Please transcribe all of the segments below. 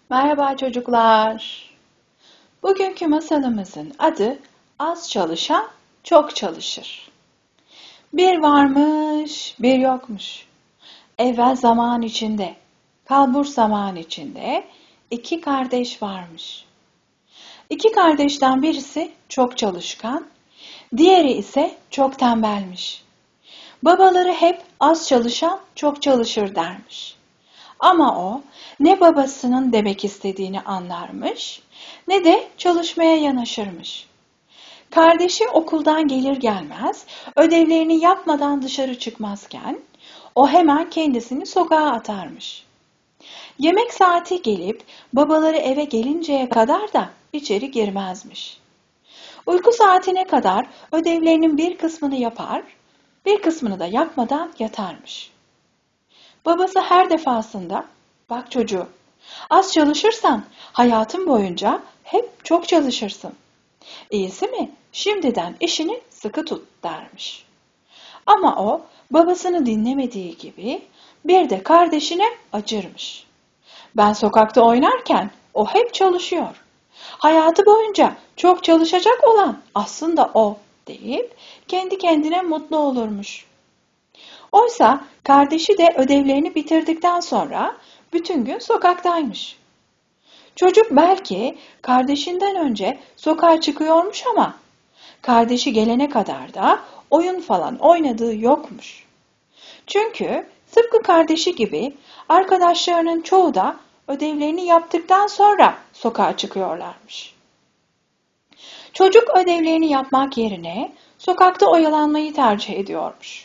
Merhaba çocuklar. Bugünkü masalımızın adı Az çalışan çok çalışır. Bir varmış, bir yokmuş. Evvel zaman içinde, kalbur zaman içinde iki kardeş varmış. İki kardeşten birisi çok çalışkan, diğeri ise çok tembelmiş. Babaları hep az çalışan çok çalışır dermiş. Ama o ne babasının demek istediğini anlarmış, ne de çalışmaya yanaşırmış. Kardeşi okuldan gelir gelmez, ödevlerini yapmadan dışarı çıkmazken, o hemen kendisini sokağa atarmış. Yemek saati gelip babaları eve gelinceye kadar da içeri girmezmiş. Uyku saatine kadar ödevlerinin bir kısmını yapar, bir kısmını da yapmadan yatarmış. Babası her defasında, bak çocuğum, az çalışırsan hayatın boyunca hep çok çalışırsın. İyisi mi şimdiden işini sıkı tut dermiş. Ama o babasını dinlemediği gibi bir de kardeşine acırmış. Ben sokakta oynarken o hep çalışıyor. Hayatı boyunca çok çalışacak olan aslında o deyip kendi kendine mutlu olurmuş. Oysa kardeşi de ödevlerini bitirdikten sonra bütün gün sokaktaymış. Çocuk belki kardeşinden önce sokağa çıkıyormuş ama kardeşi gelene kadar da oyun falan oynadığı yokmuş. Çünkü tıpkı kardeşi gibi arkadaşlarının çoğu da ödevlerini yaptıktan sonra sokağa çıkıyorlarmış. Çocuk ödevlerini yapmak yerine sokakta oyalanmayı tercih ediyormuş.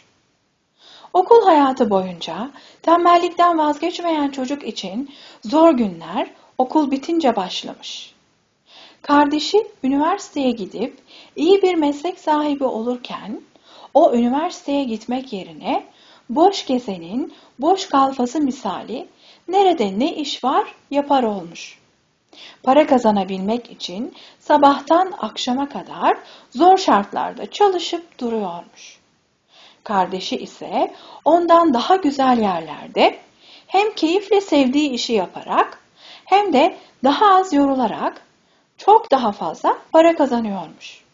Okul hayatı boyunca tembellikten vazgeçmeyen çocuk için zor günler okul bitince başlamış. Kardeşi üniversiteye gidip iyi bir meslek sahibi olurken o üniversiteye gitmek yerine boş gezenin boş kalfası misali nerede ne iş var yapar olmuş. Para kazanabilmek için sabahtan akşama kadar zor şartlarda çalışıp duruyormuş. Kardeşi ise ondan daha güzel yerlerde hem keyifle sevdiği işi yaparak hem de daha az yorularak çok daha fazla para kazanıyormuş.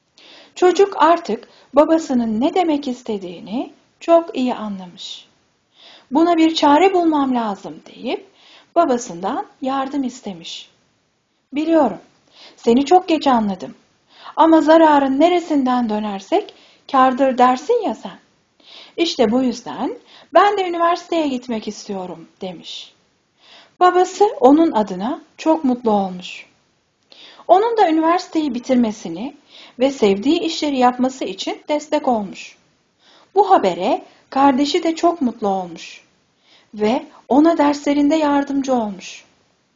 Çocuk artık babasının ne demek istediğini çok iyi anlamış. Buna bir çare bulmam lazım deyip babasından yardım istemiş. Biliyorum, seni çok geç anladım ama zararın neresinden dönersek kârdır dersin ya sen. İşte bu yüzden ben de üniversiteye gitmek istiyorum demiş. Babası onun adına çok mutlu olmuş. Onun da üniversiteyi bitirmesini ve sevdiği işleri yapması için destek olmuş. Bu habere kardeşi de çok mutlu olmuş ve ona derslerinde yardımcı olmuş.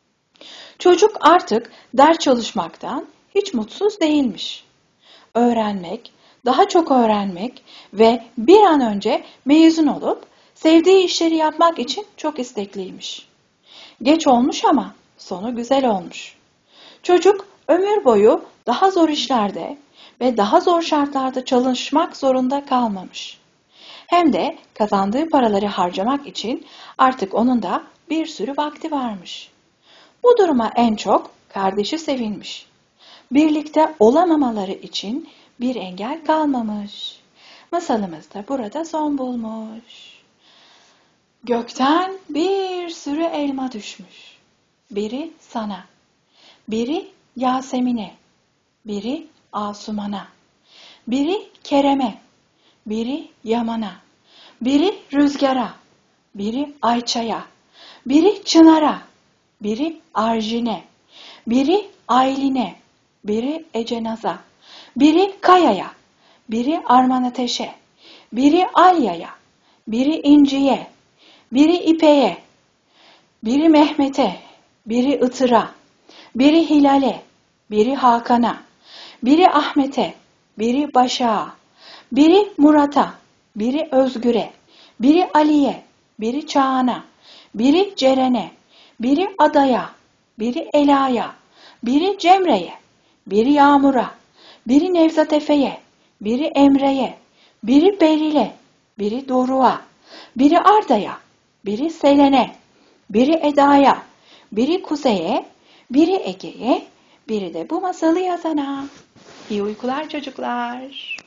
Çocuk artık ders çalışmaktan hiç mutsuz değilmiş. Öğrenmek, daha çok öğrenmek ve bir an önce mezun olup sevdiği işleri yapmak için çok istekliymiş. Geç olmuş ama sonu güzel olmuş. Çocuk ömür boyu daha zor işlerde ve daha zor şartlarda çalışmak zorunda kalmamış. Hem de kazandığı paraları harcamak için artık onun da bir sürü vakti varmış. Bu duruma en çok kardeşi sevinmiş. Birlikte olamamaları için bir engel kalmamış. Masalımız da burada son bulmuş. Gökten bir sürü elma düşmüş. Biri sana, biri Yasemin'e, biri Asuman'a, biri Kerem'e, biri Yaman'a, biri Rüzgar'a, biri Ayça'ya, biri Çınar'a, biri Arjin'e, biri Aylin'e, biri Ecenaz'a, biri Kaya'ya, biri Arman Ateş'e, biri Alya'ya, biri İnci'ye, biri İpek'e, biri Mehmet'e, biri Itır'a, biri Hilal'e, biri Hakan'a, biri Ahmet'e, biri Başak'a, biri Murat'a, biri Özgür'e, biri Ali'ye, biri Çağan'a, biri Ceren'e, biri Ada'ya, biri Ela'ya, biri Cemre'ye, biri Yağmur'a, biri Nevzat Efe'ye, biri Emre'ye, biri Beril'e, biri Doruk'a, biri Arda'ya, biri Selen'e, biri Eda'ya, Biri Kuzey'e, biri Ege'ye, biri de bu masalı yazana. İyi uykular çocuklar.